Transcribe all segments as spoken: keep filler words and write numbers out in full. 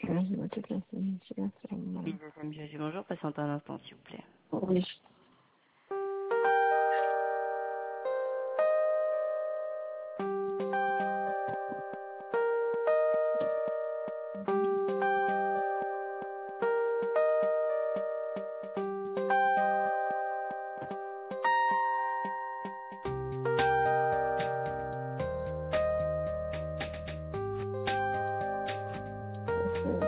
Mhm, toute la semaine, c'est la Oui, semaine. deuxième biologie, bonjour, patiente un instant, s'il vous plaît. Oui. Mhm.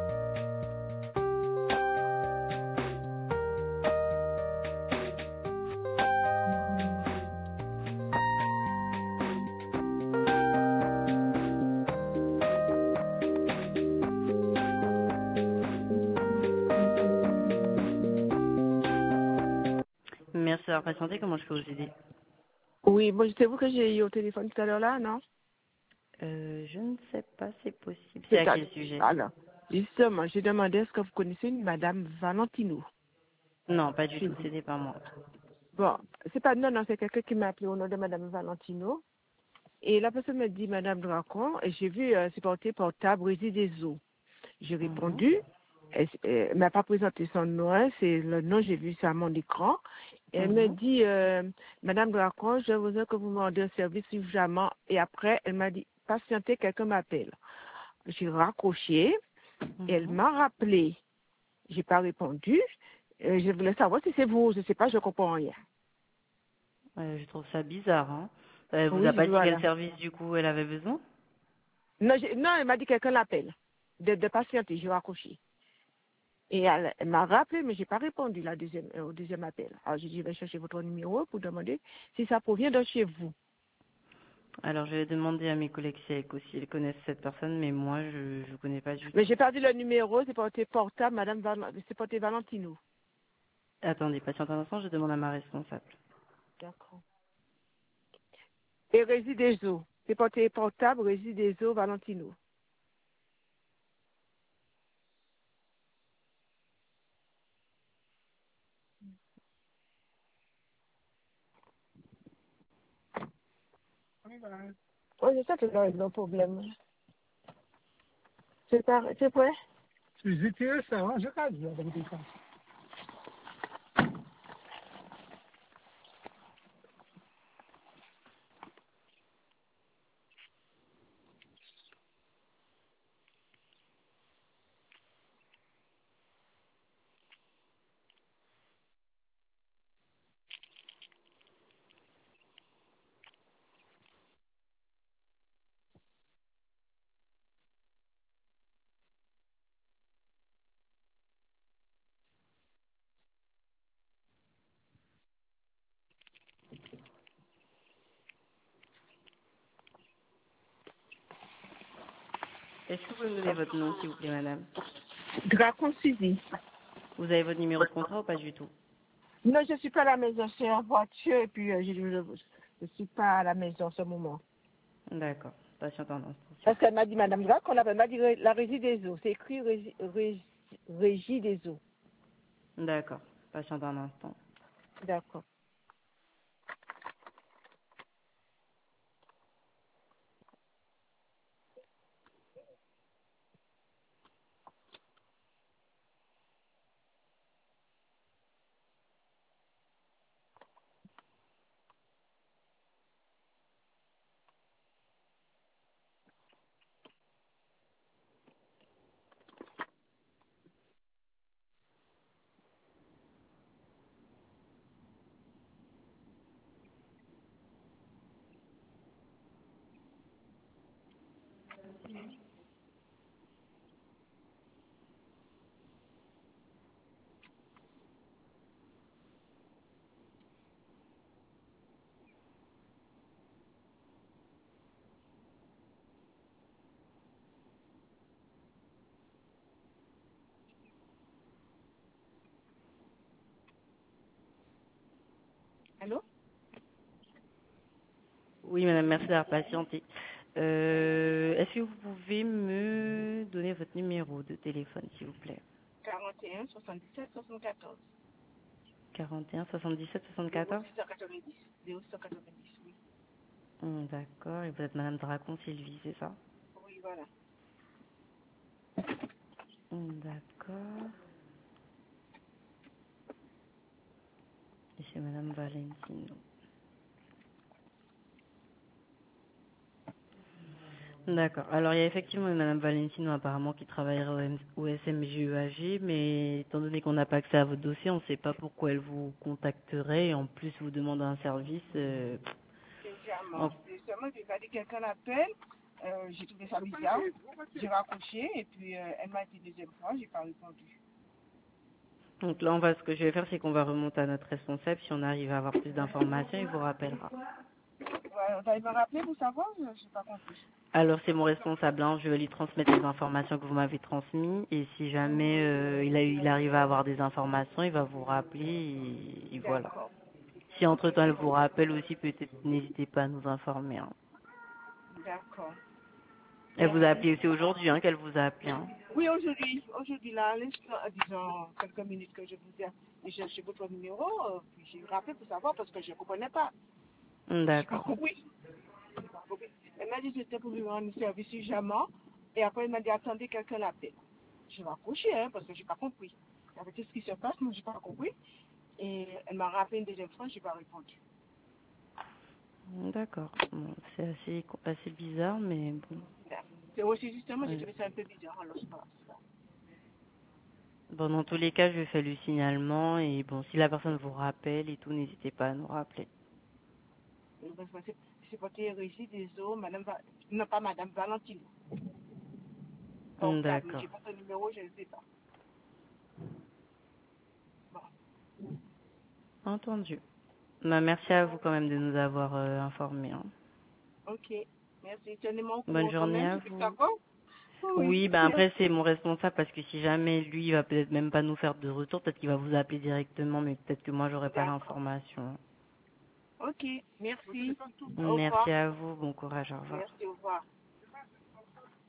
Merci d'avoir patienté, comment je peux vous aider? Oui, bon, c'est vous que j'ai eu au téléphone tout à l'heure là, non? Euh, je ne sais pas, c'est possible. C'est à C'est à... quel sujet? Alors, justement, j'ai demandé est-ce que vous connaissez une Madame Valentino? Non, pas du Chez tout, vous. c'était pas moi. Bon, c'est pas non, non, c'est quelqu'un qui m'a appelé au nom de Madame Valentino. Et la personne me dit Madame Dracon, et j'ai vu euh, c'est porté portable Réside des eaux. J'ai Mhm, répondu, elle ne m'a pas présenté son nom, hein, c'est le nom, j'ai vu ça à mon écran. Et elle me mhm. dit, euh, Madame Dracon, je voudrais que vous me rendiez un service urgemment. Et après, elle m'a dit, patientez, quelqu'un m'appelle. J'ai raccroché, et elle Mhm. m'a rappelé. J'ai pas répondu. Euh, je voulais savoir si c'est vous, je sais pas, je comprends rien. Euh, je trouve ça bizarre, hein. Elle vous a Oui, pas dit quel voilà. service, du coup, elle avait besoin? Non, j'ai- non elle m'a dit quelqu'un l'appelle. De, de patienter, j'ai raccroché. Et elle, elle m'a rappelé, mais j'ai pas répondu la deuxième, euh, au deuxième appel. Alors j'ai dit, je vais chercher votre numéro pour demander si ça provient de chez vous. Alors, je vais demander à mes collègues si elles, si elles connaissent cette personne, mais moi, je ne connais pas du Mais tout. j'ai perdu le numéro, c'est porté portable, Madame Val- c'est porté Valentino. Attendez, patiente un instant, je demande à ma responsable. D'accord. Et Réside des eaux. C'est porté portable, Réside des eaux, Valentino. Oui, c'est ça que c'est le problème. C'est pas, c'est vrai? J'étais ça, hein, je regarde, là, dans le décor. Est-ce que vous pouvez me donner votre nom, s'il vous plaît, madame? Dracon Suzy. Vous avez votre numéro de contrat ou pas du tout? Non, je suis pas à la maison, je suis en voiture et puis euh, je ne suis pas à la maison en ce moment. D'accord. Patiente un instant, s'il vous Parce qu'elle m'a dit, Madame Jacques, on appelle, m'a dit ré- la régie des eaux. C'est écrit régie, régie, régie des eaux. plaît. D'accord. Patiente un instant. D'accord. Allô? Oui, madame, merci d'avoir patienté. Euh, est-ce que vous pouvez me donner votre numéro de téléphone, s'il vous plaît? quarante et un, soixante-dix-sept, soixante-quatorze. quarante et un soixante-dix-sept zéro soixante-quatorze? six cent quatre-vingt-dix. zéro six cent quatre-vingt-dix, oui. Hum, D'accord. Et vous êtes madame Dracon Sylvie, c'est ça? Oui, voilà. D'accord. Et c'est Madame Valentino. D'accord. Alors, il y a effectivement une Madame Valentino apparemment qui travaillerait au, M- au S M J E A G, mais étant donné qu'on n'a pas accès à votre dossier, on ne sait pas pourquoi elle vous contacterait et en plus vous demande un service. Euh, Légèrement. en- Justement, j'ai regardé quelqu'un l'appelle. Euh, j'ai trouvé ça bizarre. J'ai raccroché et puis euh, elle m'a dit deuxième fois, j'ai pas répondu. Donc là, on va, ce que je vais faire, c'est qu'on va remonter à notre responsable. Si on arrive à avoir plus d'informations, il vous rappellera. Ouais, vous allez me rappeler pour savoir, je n'ai pas compris. Alors c'est mon responsable, hein. Je vais lui transmettre les informations que vous m'avez transmises et si jamais euh, il, a, eu- il arrive à avoir des informations, il va vous rappeler et, et voilà. D'accord. Si Ok, entre-temps elle c'est vous bon. rappelle aussi, peut-être n'hésitez pas à nous informer. Hein. D'accord. Elle vous a Merci. appelé aussi aujourd'hui, hein, qu'elle vous a appelé. Hein. Oui, aujourd'hui, aujourd'hui, là, à l'instant, euh, disons, quelques minutes que je vous ai j'ai cherché votre numéro, euh, puis j'ai rappelé pour savoir parce que je ne comprenais pas. Je n'ai pas D'accord. compris. J'ai pas compris. Elle m'a dit que c'était pour lui rendre service urgemment, et après elle m'a dit attendez, quelqu'un l'appelle. J'ai raccroché, hein, parce que je n'ai pas compris. Avec tout ce qui se passe, moi, je n'ai pas compris. Et elle m'a rappelé une deuxième fois, je n'ai pas répondu. D'accord. Bon, c'est assez, assez bizarre, mais bon. C'est aussi justement, j'ai Ouais. trouvé ça un peu bizarre, alors c'est pas c'est pas- Bon, dans tous les cas, je fais le signalement et bon, si la personne vous rappelle et tout, n'hésitez pas à nous rappeler. parce que c'est c'est pour réussi des eaux, madame, Va- non pas madame Valentine, portable, mais D'accord. j'ai pas ton numéro, je ne sais pas. Bon, Entendu. Bah, merci à vous quand même de nous avoir euh, informés. Hein. ok, merci. Tenez-moi au Bonne courant quand journée même, à si c'est vous. d'accord. Oui, Oui, ben après c'est merci. mon responsable parce que si jamais lui il va peut-être même pas nous faire de retour, peut-être qu'il va vous appeler directement, mais peut-être que moi j'aurai pas D'accord. l'information. Ok, merci. Au Merci revoir. à vous, bon courage, au revoir. Merci, au revoir.